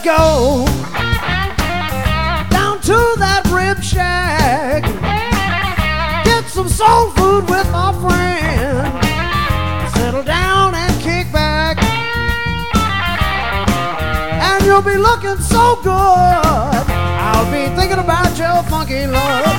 go down to that rib shack, get some soul food with my friend, settle down and kick back, and you'll be looking so good. I'll be thinking about your funky love.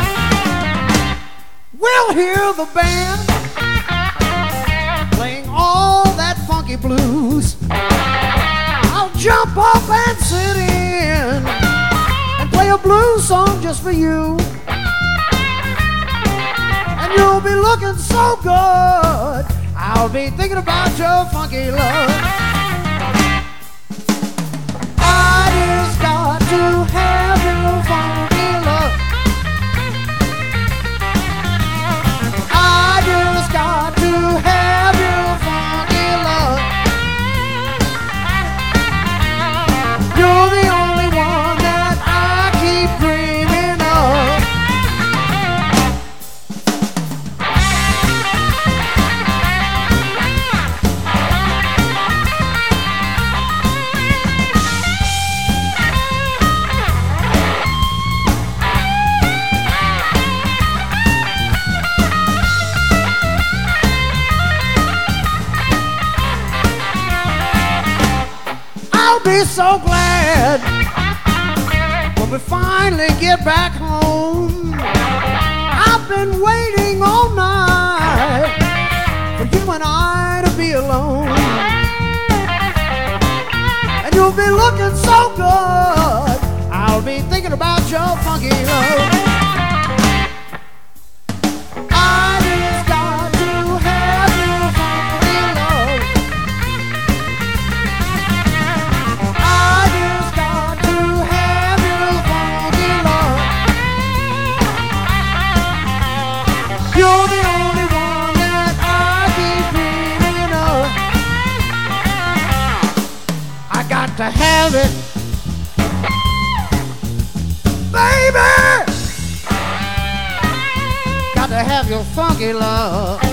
We'll hear the band playing all that funky blues. I'll jump up and sit in and play a blues song just for you. And you'll be looking so good. I'll be thinking about your funky love. I just got to have your funky love. I just got to have your funky love. You're the only one that I keep dreaming of. I'll be so glad when we finally get back home. I've been waiting all night for you and I to be alone. And you'll be looking so good. I'll be thinking about your funky love. I just got to have your funky love. I just got to have your funky love. You're the only one that I keep dreaming of. I got to have it, baby. Got to have your funky love.